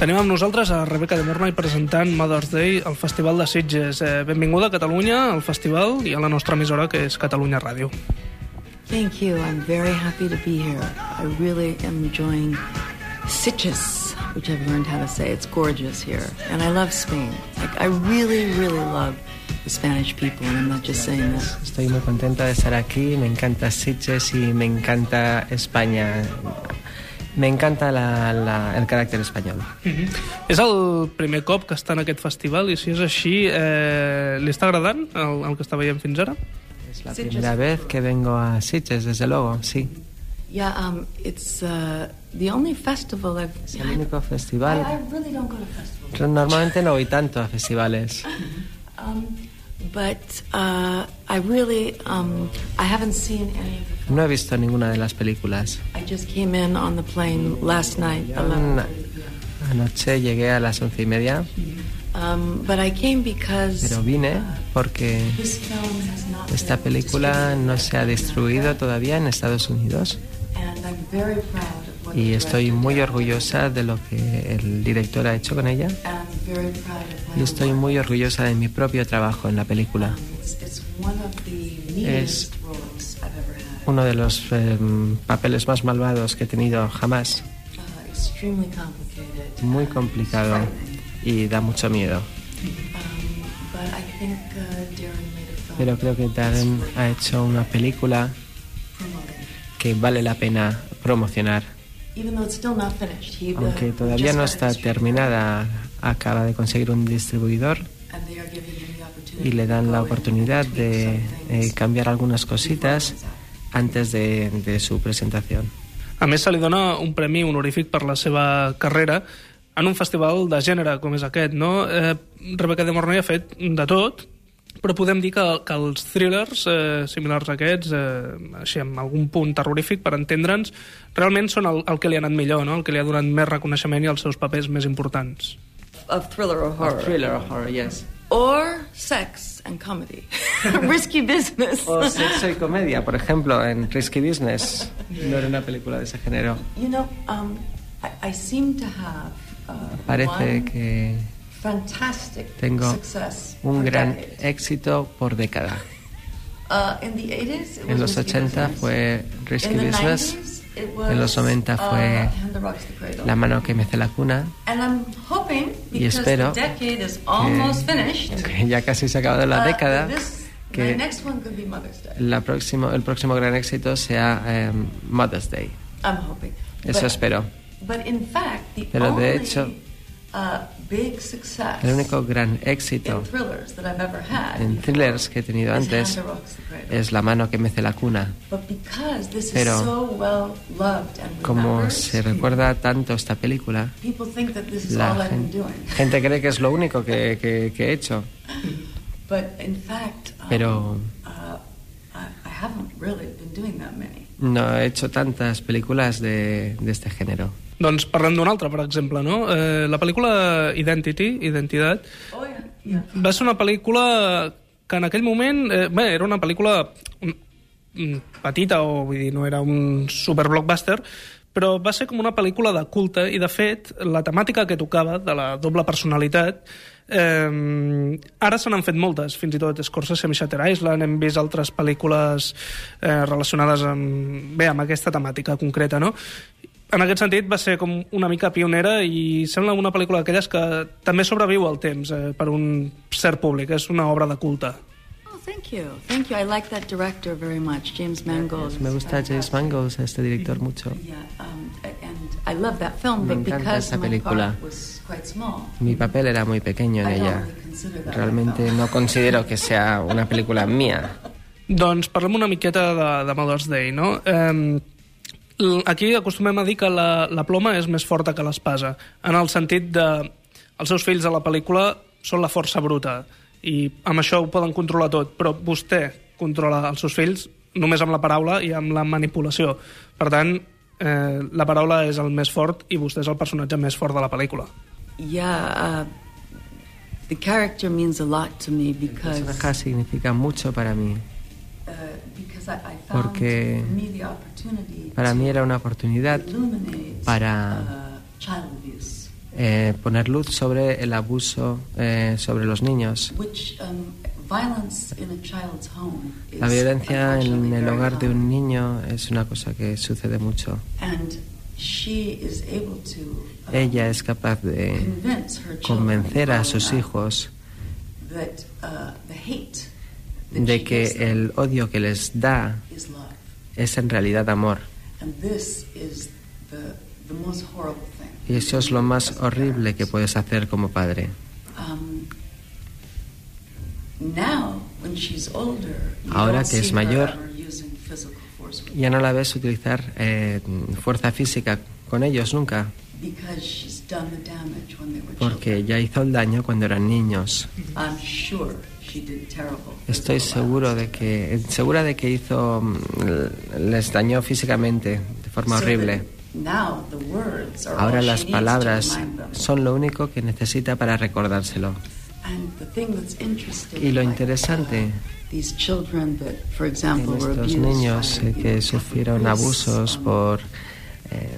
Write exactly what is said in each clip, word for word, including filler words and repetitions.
Tenim amb nosaltres a Rebecca De Mornay presentant Mother's Day al Festival de Sitges. Eh, benvinguda a Catalunya, al festival, i a la nostra emissora, que és Catalunya Ràdio. Thank you. I'm very happy to be here. I really am enjoying Sitges, which I've learned how to say. It's gorgeous here. And I love Spain. Like, I really, really love the Spanish people, and I'm not just saying that. Estoy muy contenta de estar aquí. Me encanta Sitges y me encanta España. Me encanta la, la, el caràcter espanyol. Mm-hmm. És el primer cop que està en aquest festival, i si és així, eh, li està agradant el, el que està veient fins ara? Es la Sitges. Primera vez que vengo a Sitges, desde luego, sí. Yeah, um, it's uh, the only festival I've... Es el único festival. I, I really don't go to festivals. Normalmente no voy tanto a festivales. um, but uh, I really, um, I haven't seen any of the films. No he visto ninguna de las películas. I just came in on the plane last night. Una, anoche llegué a las once y media. Um, but I came because, Pero vine porque esta película no se ha distribuido todavía en Estados Unidos. Y estoy muy orgullosa de lo que el director ha hecho con ella. Y estoy muy orgullosa de mi propio trabajo en la película. Es uno de los eh, papeles más malvados que he tenido jamás. Muy complicado y da mucho miedo. Pero creo que Darren ha hecho una película que vale la pena promocionar. Aunque todavía no está terminada, acaba de conseguir un distribuidor y le dan la oportunidad de eh, cambiar algunas cositas antes de, de su presentación. A més, se li dona un premi honorífic per la seva carrera en un festival de gènere com és aquest, no? Eh, Rebecca De Mornay ha fet de tot, però podem dir que, que els thrillers eh, similars a aquests, eh, així amb algun punt terrorífic, per entendre'ns, realment són el, el que li ha anat millor, no? El que li ha donat més reconeixement i els seus papers més importants. Of thriller or horror. Of thriller or horror, yes. Or sex and comedy. Risky Business. O sexo y comedia, por ejemplo, en Risky Business. No era una película de ese género. You know, um, I, I seem to have uh, Parece que tengo un gran éxito por década. Uh, in the eighties, it was en los ochenta fue Risky Business. En los noventa fue La mano que mece la cuna. Y espero que, que ya casi se ha acabado la década, que la próximo, el próximo gran éxito sea um, Mother's Day. Eso espero. Pero de hecho, el único gran éxito en thrillers que he tenido antes es La mano que mece la cuna. Pero como se recuerda tanto esta película, la gente, gente cree que es lo único que, que, que he hecho. Pero no he hecho tantas películas de, de este género. Doncs parlem d'una altra, per exemple, no? Eh, la pel·lícula Identity, Identitat, oh, yeah. Yeah. Va ser una pel·lícula que en aquell moment... Eh, bé, era una pel·lícula um, petita, o vull dir, no era un super blockbuster, però va ser com una pel·lícula de culte, i de fet, la temàtica que tocava, de la doble personalitat, eh, ara se n'han fet moltes, fins i tot Scorsese amb Shutter Island, hem vist altres pel·lícules eh, relacionades amb, bé, amb aquesta temàtica concreta, no? En aquest sentit va ser com una mica pionera i sembla una pel·lícula d'aquelles que també sobreviu al temps eh, per un cert públic, és una obra de culte. Oh, thank you. Thank you. I like that director very much, James Mangold. Me gusta James Mangold, este director, mucho. Yeah, um, and I love that film, Me but encanta because esta my película. part was quite small. Mi papel era muy pequeño en ella. Realmente no considero que sea una película mía. Doncs parlem una miqueta de, de Mother's Day, no? Eh, Aquí acostumem a dir que la, la ploma és més forta que l'espasa, en el sentit de els seus fills a la pel·lícula són la força bruta i amb això ho poden controlar tot, però vostè controla els seus fills només amb la paraula i amb la manipulació. Per tant, eh, la paraula és el més fort i vostè és el personatge més fort de la pel·lícula. Yeah, uh, the character means a lot to me because... El personaje significa mucho para mí. Porque para mí era una oportunidad para eh, poner luz sobre el abuso eh, sobre los niños. Which, um, violence in a child's home is La violencia en el hogar de un niño es una cosa que sucede mucho. And she is able to, um, Ella es capaz de convencer a sus hijos that, uh, the hate that de que el odio que les da is love. es en realidad amor. And this is the, the most horrible thing. Y eso es lo más horrible que puedes hacer como padre. Um, now, when she's older, you Ahora don't que es see mayor, her ever using physical force with ya no la ves utilizar eh, fuerza física con ellos nunca, because she's done the damage when they were porque children. ya hizo el daño cuando eran niños. I'm sure she did terrible. Estoy physical seguro violence. de que segura de que hizo mm, les dañó físicamente de forma So horrible. that now the words are Ahora all las she needs to palabras remind them. son lo único que necesita para recordárselo. And the thing that's interesting, Y lo like, interesante uh, these children that, for en example, were estos abused niños by, eh, you know, que Catholic sufrieron priests, abusos um, por eh,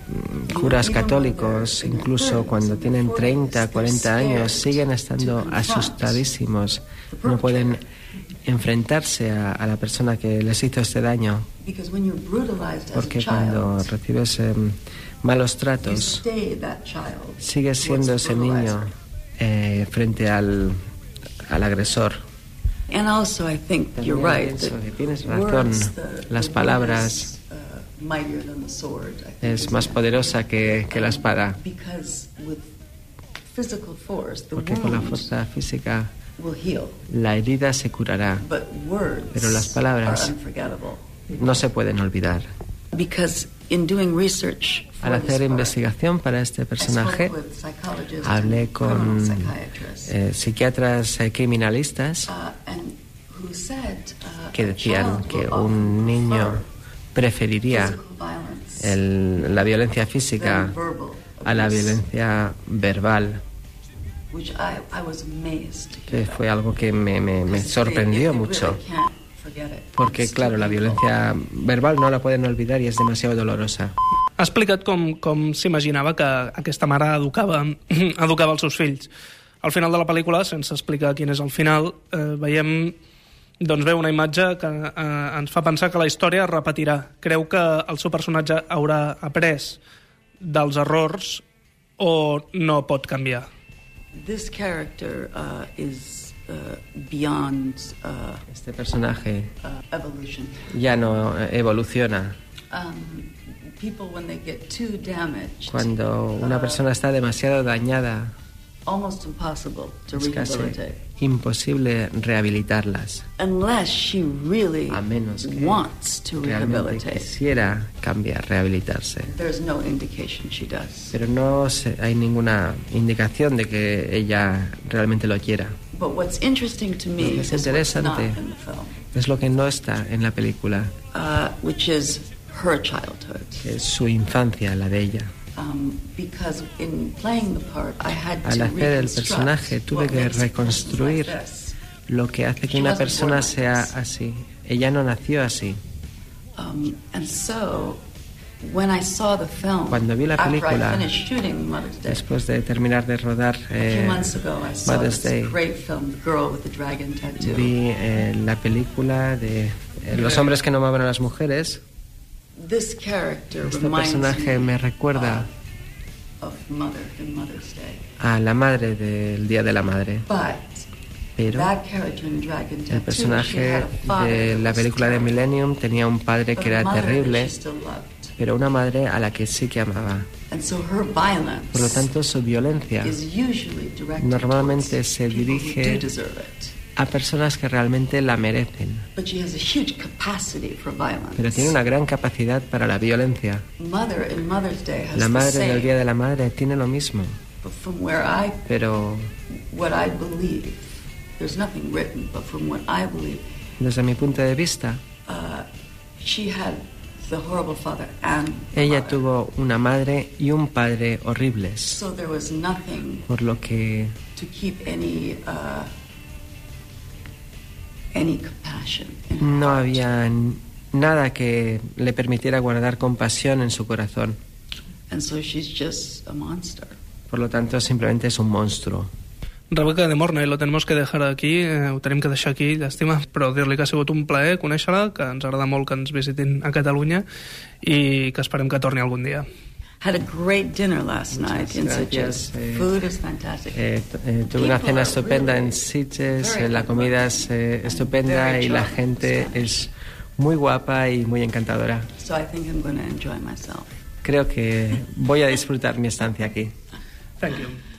curas católicos, incluso cuando tienen treinta, cuarenta años, siguen estando asustadísimos. No pueden enfrentarse a, a la persona que les hizo este daño, because when you're brutalized as a porque child, cuando recibes eh, malos you tratos, stay that child sigues siendo towards the ese niño brutalizer. eh, frente al, al agresor. And also, I think También you're right. pienso that que tienes razón. words, the- Las the palabras word is, uh, mightier than the sword, I think es is más the- poderosa que, que la espada, Because with physical force, the porque con la wound fuerza física will heal. la herida se curará, But words pero las palabras are unforgettable. no se pueden olvidar. Because in doing research for Al this hacer part, investigación para este I personaje, spoke with psychologists hablé and con criminal psychiatrists, eh, psiquiatras eh, criminalistas uh, and who said, uh, que a decían child que will un often niño prefer preferiría physical violence el- la violencia física than verbal a la abuse, violencia verbal, which I, I was amazed to que hear that. fue algo que me, me- me Because they- sorprendió they mucho. really can't forget it. Porque, It's claro, too la painful. violencia verbal no la pueden olvidar y es demasiado dolorosa. Ha explicat com, com s'imaginava que aquesta mare educava, educava els seus fills. Al final de la pel·lícula, sense explicar quin és el final, eh, veiem doncs veu una imatge que eh, ens fa pensar que la història es repetirà. Creu que el seu personatge haurà après dels errors o no pot canviar? This character uh, is uh, beyond uh, Este personaje uh, evolution. ya no evoluciona. Um, people, when they get too damaged, Cuando una persona está demasiado dañada, almost impossible to es casi rehabilitate. imposible rehabilitarlas, Unless she really a menos que wants to realmente rehabilitate. quisiera cambiar, rehabilitarse. There's no indication she does. Pero no se- hay ninguna indicación de que ella realmente lo quiera. But what's interesting to Lo me que is es what's not interesante in the film, es lo que no está en la película, uh, which is her childhood. que es su infancia, la de ella. Um, because in playing the part, I had Al to hacer el reconstruct personaje tuve what que makes reconstruir persons like this. lo que hace que She una wasn't persona born like sea this. así. Ella no nació así. Um, and so, when I saw the film, Cuando vi la after película, I finished shooting Mother's Day, Después de terminar de rodar a few eh, months ago, I saw Mother's this Day, great film, The Girl with the Dragon Tattoo. vi eh, la película de eh, Los hombres que no amaban a las mujeres. This character Este reminds personaje me recuerda of, of Mother in Mother's Day. a la madre del Día de la Madre. But Pero that character in Dragon Tattoo, el she personaje had a father de that la was película de terrible, Millennium tenía un padre but que a era mother that terrible, she still loved. pero una madre a la que sí que amaba. And so her violence Por lo tanto, su violencia is usually directed normalmente towards se people who dirige do deserve it. a personas que realmente la merecen. But she has a huge capacity for violence. Pero tiene una gran capacidad para la violencia. Mother in Mother's Day has La the madre same, del Día de la Madre tiene lo mismo. but from where I, Pero what I believe, there's nothing written, but from what I believe, desde mi punto de vista, uh, she had the horrible father and the ella mother. tuvo una madre y un padre horribles. So there was nothing Por lo que to keep any uh, any compassion in her no heart. había n- nada que le permitiera guardar compasión en su corazón. And so she's just a monster. por lo tanto simplemente es un monstruo. Rebeca de Mornay, lo tenemos que dejar aquí, eh, ho tenim que deixar aquí, llàstima, però dir-li que ha sigut un plaer conèixer-la, que ens agrada molt que ens visitin a Catalunya i que esperem que torni algun dia. Had a great dinner last night in Sitges. Eh, Food is fantastic. Eh, eh, tuve una cena estupenda en Sitges, eh, la comida es eh, estupenda y la gente es muy guapa y muy encantadora. So I think I'm going to enjoy myself. Creo que voy a disfrutar mi estancia aquí. Thank you.